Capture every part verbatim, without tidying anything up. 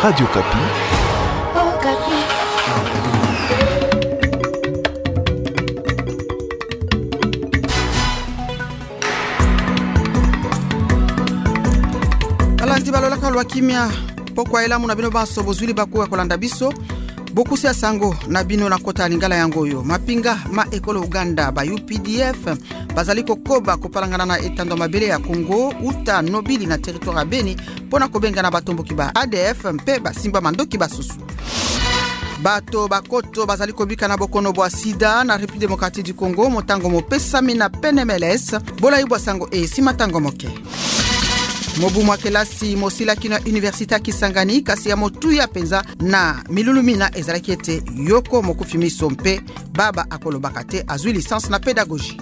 Radio Kapi. Oh, Kapi. Alandi balola kalwa kimia pokwa elamu na bino baso bozwili bakuwa kolanda biso bokusi ya sango na bino na kota lingala yango yo mapinga ma ekolo Uganda ba U P D F bazali kokoba kopalangana na etando mabele ya Kongo uta nobili na territoire ya Beni pona kobenga na batomboki ba A D F mpe basimba mandoki basusu. Bato bakoto bazali kobika na bokono bwa sida na République démocratique du Congo motango mopesa mina P N M L S bola ibwa sango e simatango moke. Mobu mwakelasi mosila kino universita Kisangani kasi ya motu ya penza na milulumina ezalaki ete yoko mokufimiso mpe baba akolobaka te azwi licence na pédagogie.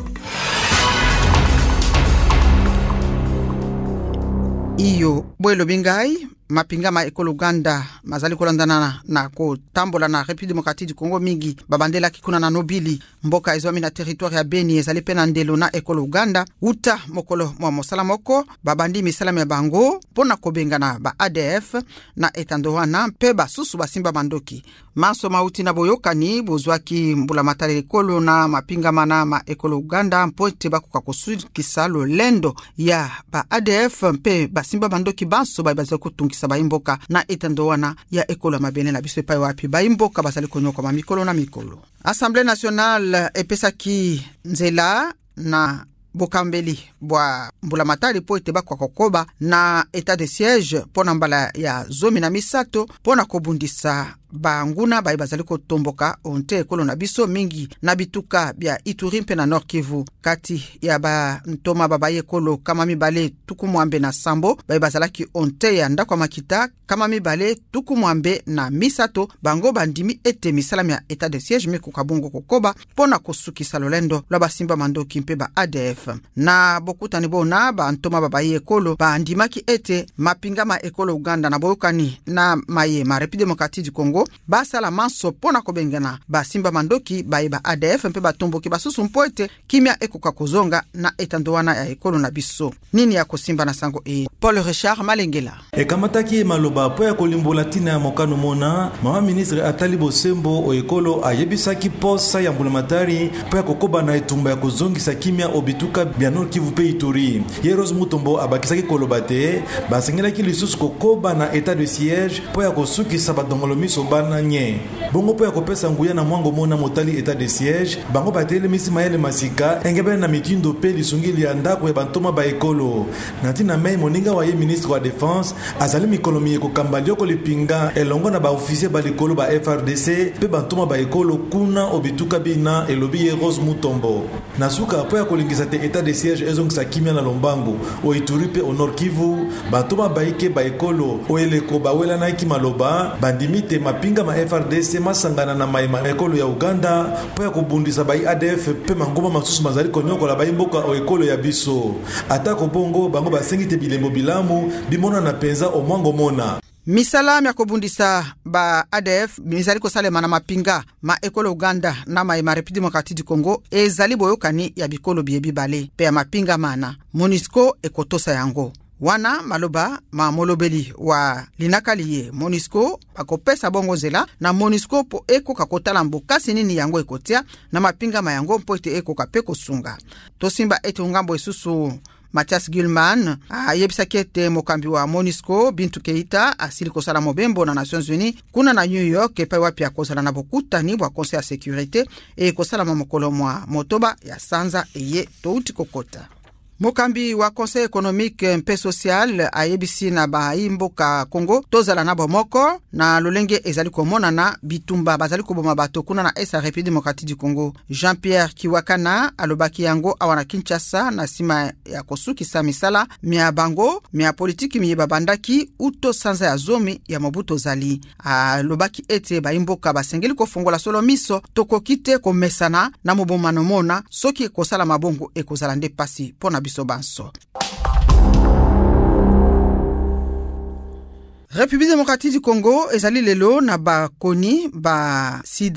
Iyo bwelo bingai mapinga ma ekolo Uganda mazali kolandana na ko tambola na République démocratique du Congo mingi babandela kikuna na nobili mboka ezwami na territoire ya Beni ezali pena ndelo na ekolo Uganda uta mokolo mwa mosala moko babandi misala ya bango pona kobengana ba A D F na etando wana mpe basusu basimba mandoki maso mauti na boyokani bozwaki mbula matale ekolo na mapinga mana ma ekolo Uganda mpote bakuka kosukisa lolendo ya ba A D F mpe basimba mandoki banso babazo kutungi sabaimboka na etando wana ya ekolo mabene na biso epai wapi baimboka basali konyoka ma mikolo na mikolo. Assemblée nationale epesaki nzela na bokambeli bwa mbula matali po ete bakwa kokoba na état de siège pona mbala ya zomi na misato pona kobundisa banguna bai bazali kotomboka onte ekolo na biso mingi na bituka bya Ituri mpe na Nord Kivu kati ya ba ntoma baba ekolo kama mibale tuku mwambe na sambo bai bazalaki onte ya ndakwa makita kama mibale tuku mwambe na misato bango bandimi ete misalami ya état de siège miku kabungo kokoba pona kosukisa lolendo lwa basimba mandoki mpe ba A D F na bokutani bona ba ntoma baba ekolo bandimaki ete mapinga ma ekolo Uganda na boyokani na maye ma République démocratique du Congo basala manso pona kobengana basimba mandoki baiba A D F mpe batomboki basusu mpoete kimia ekoka kozonga na etando wana ya ekolo na biso nini ya kosimba na sango e Paul Richard Malengela e kamataki maloba po ya kolimbola tina ya mokano mona mama ministre Atali Bosembo o ekolo ayebisaki posa ya mbulamatari po ya kokoba na etumba ya kozongisa kimia obituka bya Nord Kivu pe Ituri ye Rose Mutombo abakisaki koloba te basengelaki lisusu kokoba na état de siège po ya kosukisa badongolo miso bana nye bongo po ya kopesa nguya na mwango mona motali état de siège bango batele misi mayele masika engebe na mitindo pe lisungili ya ndako ya bantoma ba ekolo natina mei moninga wa ye ministre wa défense azali mikolomi ekokamba lioko lipinga elongo na ba officier ba likolo ba F R D C pe bantoma ba ekolo kuna obituka bina elobi ye Rose Mutombo nasuka po ya kolingisa te état de siège ezongisa kimia na lombangu o Ituri pe au Nord Kivu bantoma ba ike ba ekolo o eleko bawela na iki maloba bandimite mapinga ma F R D C masangana na maima ekolo ya Uganda po ya kobundisa ba A D F pe mangoma masusu mazali konyokola ba imboka o ekolo ya biso atako bongo bango basengi te bilembo bilamu bimona na penza o mwango mona misala ya kobundisa ba A D F mizali kosalema na mapinga ma ekolo Uganda na maima République démocratique du Congo ezali boyokani ya bikolo biebi bale pe ya mapinga mana MONUSCO ekotosa yango wana maloba ma molobeli wa linakaliye MONUSCO akopesa bongo zela na MONUSCO po eko kakotala mbokasi nini yango ekotia na mapinga ma yango mpo ete eko kapeko sunga tosimba ete ngambo esusu Mathias Gilman ayebisaki ete mokambi wa MONUSCO Bintu Keita asili kosala mobembo na Nations Unies kuna na New York epai wapi akozala na bokutani bwa Conseil ya Sécurité e kosala mokolo mwa motoba ya sanza eye touti kokota. Mokambi wa Conseil économique mpe social ayebisi na baimboka Congo tozala na bomoko na lolenge ezali komona na bitumba bazali koboma bato kuna na esa République démocratique du Congo. Jean-Pierre Kiwakana alobaki yango awana Kinshasa na sima ya kosukisa misala mia bango mia politiki mi babandaki uto sanza ya zomi ya Mobutu Zali. Alobaki ete baimboka basengeli kofongola solo miso tokokite komesana na mobomano mona soki kosala mabongo ekozala nde pasi pona Banso. République démocratique du Congo ezali lelo na ba koni ba sida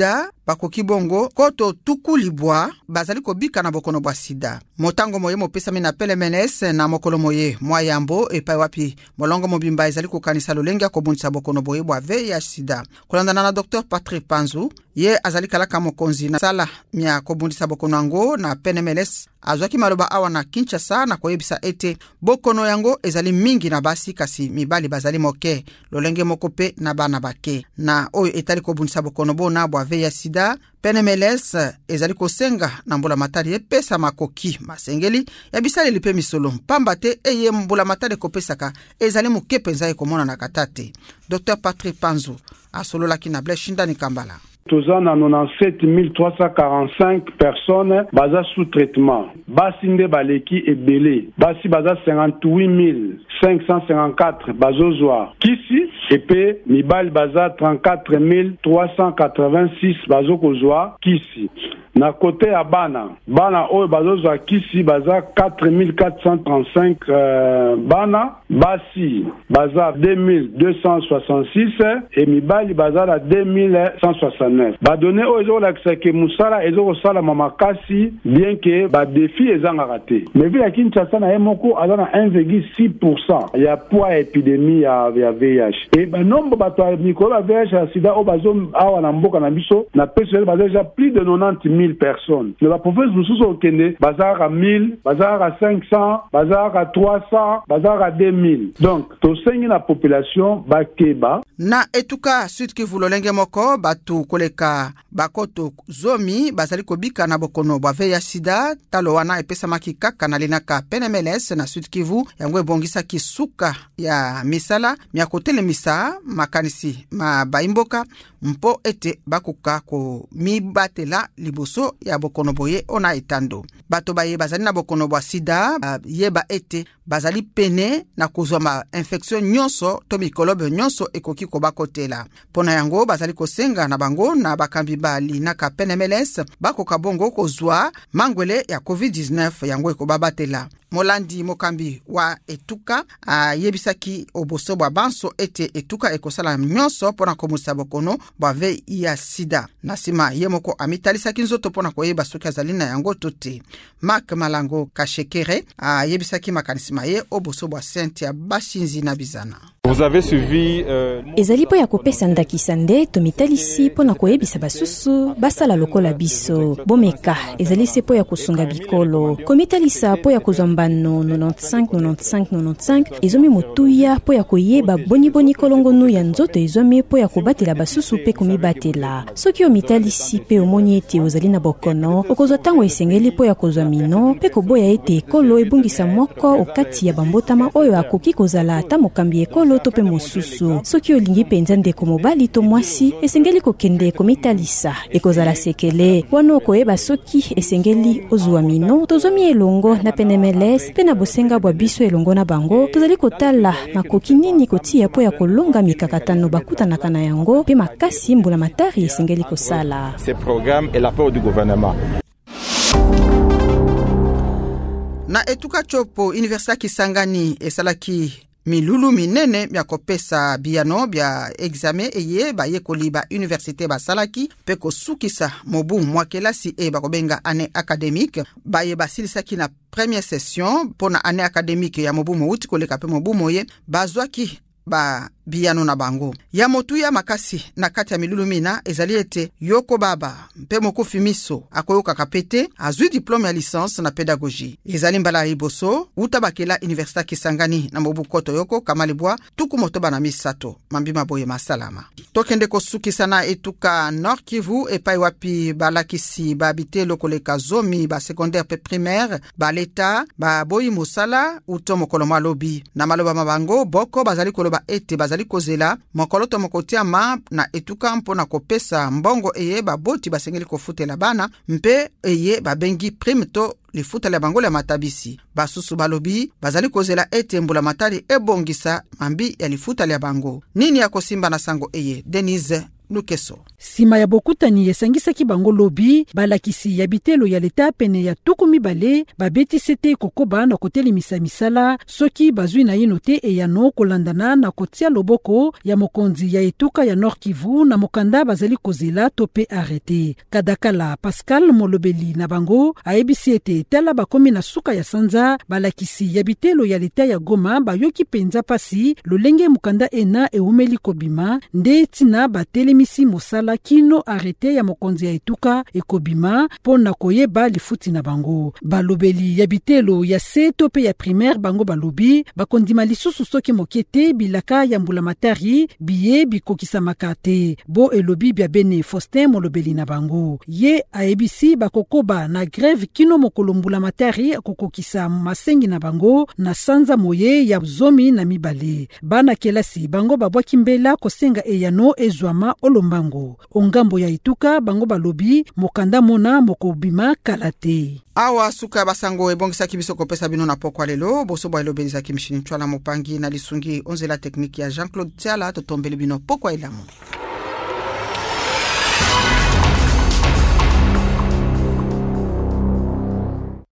bakoki bongo koto tukulibwa bazali kobika na bokono bwa sida. Motango moye mopesami na P N M L S na mokolo moye mwa yambo epai wapi molongo mobimba ezali kokanisa lolenge kobundisa bokono boye bwa V I H sida. Kulandana na Docteur Patrick Panzu, ye azali kalaka mokonzi na sala mia kobundisa bokono yango na P N M L S, azwaki maloba awa na Kinshasa na koyebisa ete bokono yango ezali mingi na basi kasi mibali bazali moke lolenge mokope na bana bake na oyo etali kobundisa bokono bona bwa V I H sida. P N M L S ezali kosenga na mbula matari epesa makoki masengeli ya bisale lipe misolo pamba te eye mbula matari kopesaka ezali mukepenza ekomona na katate. Docteur Patrick Panzu asolola ki na Bleshinda ni Kambala. Tozan a quatre-vingt-dix-sept mille trois cent quarante-cinq personnes baza sous traitement. Basi nde baleki ebele. Basi baza cinquante-huit mille cinq cent cinquante-quatre bazozwa kisi epe mibali baza trente-quatre mille trois cent quatre-vingt-six bazokozwa kisi. Na kote ya bana, bana oyo bazozwa kisi baza quatre mille quatre cent trente-cinq euh, bana, basi baza deux mille deux cent soixante-six et mibali baza la deux mille cent soixante-neuf. Ba donné oyo ezo lakisa ke musala ezo kosala mamakasi bien que ba défi ezanga raté. Mais vu la Kinshasa na emoko azana un virgule six pour cent ya poids épidémie ya, ya V I H. Et ba nombre bato ya mikolo ya V I H ya sida o bazo awa na mboka na biso na pese baza déjà plus de quatre-vingt-dix mille personnes. Le la province mususu okende bazar à mille, bazar à cinq cents, bazar à trois cents, bazar à deux mille. Donc to sengi na population bakeba na etuka Sud Kivu lolenge moko batu koleka bakoto zomi bazali kobika na bokono bwa V I H sida talo wana epesa makika kana linaka P N M L S na Sud Kivu yango ebongisa kisuka ya misala mia kotele misa makanisi ma baimboka mpo ete bakuka ko mibatela liboso ya bokono boye ona etando. Bato baye bazali na bokono bwa sida yeba ete bazali pene na kozwa ma infection nyonso to mikolobe nyonso ekoki ko bakotela. Pona yango bazali kosenga na bango na bakambi bali na ka P N M L S bakoka bongo kozwa mangwele ya COVID dix-neuf yango ekobabatela. Molandi mokambi wa etuka a yebisaki oboso bwa banso ete etuka ekosala nyonso pona komusa bokono bwa V I H sida. Nasima yemoko amitalisa kinzoto pona koyeba soki azali na yango tote. Mark Malango Kashekere a yebisaki makanisima ye oboso bwa Saint Bashinzi na Bizana. Vous avez suivi euh... ezali po ya kopesa ndakisa nde tomitalisi pona koyebisa basusu basala lokola biso bomeka ezali se po ya kosunga bikolo komitalisa po ya kozwa mbano quatre-vingt-quinze quatre-vingt-quinze quatre-vingt-quinze ezomi motuya po ya koyeba boniboni kolongonu ya nzoto ezomi po ya kobatela basusu pe komibatela soki omitalisi pe omoni ete ozali na bokono okozwa tango esengeli po ya kozwa mino pe koboya ete ekolo ebungisa moko okati ya bambotama oyo akoki kozala ata mokambi ekolo to pe mosusu soki olingi penza ndeko mobali to mwasi esengeli kokende komitalisa ekozala sekele wano koyeba soki esengeli ozwa mino tozomi elongo na P N M L S pe na bosenga bwa biso elongo na bango tozali kotala makoki nini kotia po ya kolonga mikakatano bakutanaka na yango pe makasi mbula matari esengeli kosala. Ce programme est l'apport du gouvernement. Na etuka chopo Université Kisangani esalaki milulu minene bya kopesa biano bya examen eye ba yekoli ba université basalaki pe kosukisa mobu mwakelasi e bakobenga année académique ba ye basilisaki na première session pona année académique ya mobu mouti koleka pe mobu moye bazwaki ba biano na bango ya motu ya makasi na kati ya milulu mina ezali ete yoko baba mpe mokofi miso akoyoka kapete azwi diplôme ya licence na pédagogie ezali mbala iboso uta bakela Université Kisangani na mobu koto yoko kamalibwa tuku motoba na misato mambima boye masalama tokende kosukisa na etuka Nord Kivu epai wapi balakisi babite lokoleka zomi ba secondaire pe primaire ba leta ba boyi musala uto mokolo malobi na maloba mabango boko bazali koloba ete bazali kozela mokoloto mokotia ma na etuka mpona kopesa mbongo eye baboti basengeli kofutela bana mpe eye babengi prime to lifuta la bango la matabisi basusu balobi bazali kozela ete mbula matari ebongisa mambi ya lifuta la bango nini ya kosimba na sango eye Denise Lukeso. Sima ya bokutani esangisaki bango lobi balakisi ya bitelo ya leta pene ya tuku mibale babeti sete kokoba na kotelemisa misala soki bazwi na yino te eyano kolandana na kotia loboko ya mokonzi ya etuka ya Nord Kivu na mokanda bazali kozela tope arete. Kadakala Pascal Molobeli na bango aebisi ete tala bakomi na suka ya sanza balakisi ya bitelo ya leta ya Goma bayoki penza pasi lolenge mokanda ena eumeli kobima nde tina batelemisi mosala kino arete ya mokonzi ya etuka ekobima pona koyeba lifuti na bango. Balobeli ya bitelo ya se tope ya primaire bango balobi bakondima lisusu soki mokete bilaka ya mbulamatari biye bikokisa makate. Bo elobi bia bene Faustin Molobeli na bango. Ye aebisi bakokoba na greve kino mokolo mbulamatari kokokisa masengi na bango na sanza moye ya zomi na mibale. Bana kelasi bango babwaki mbela kosenga eyano ezwama olombango. Ongambo ya ituka bango balobi mokanda mona mokobima kalate. Awa suka basango ebongisaki biso kopesa bino na pokwa lelo boso bwa elobelizaki mshini chwala mopangi na lisungi onzela tekniki ya Jean-Claude Tiala totombele bino pokwa elamu.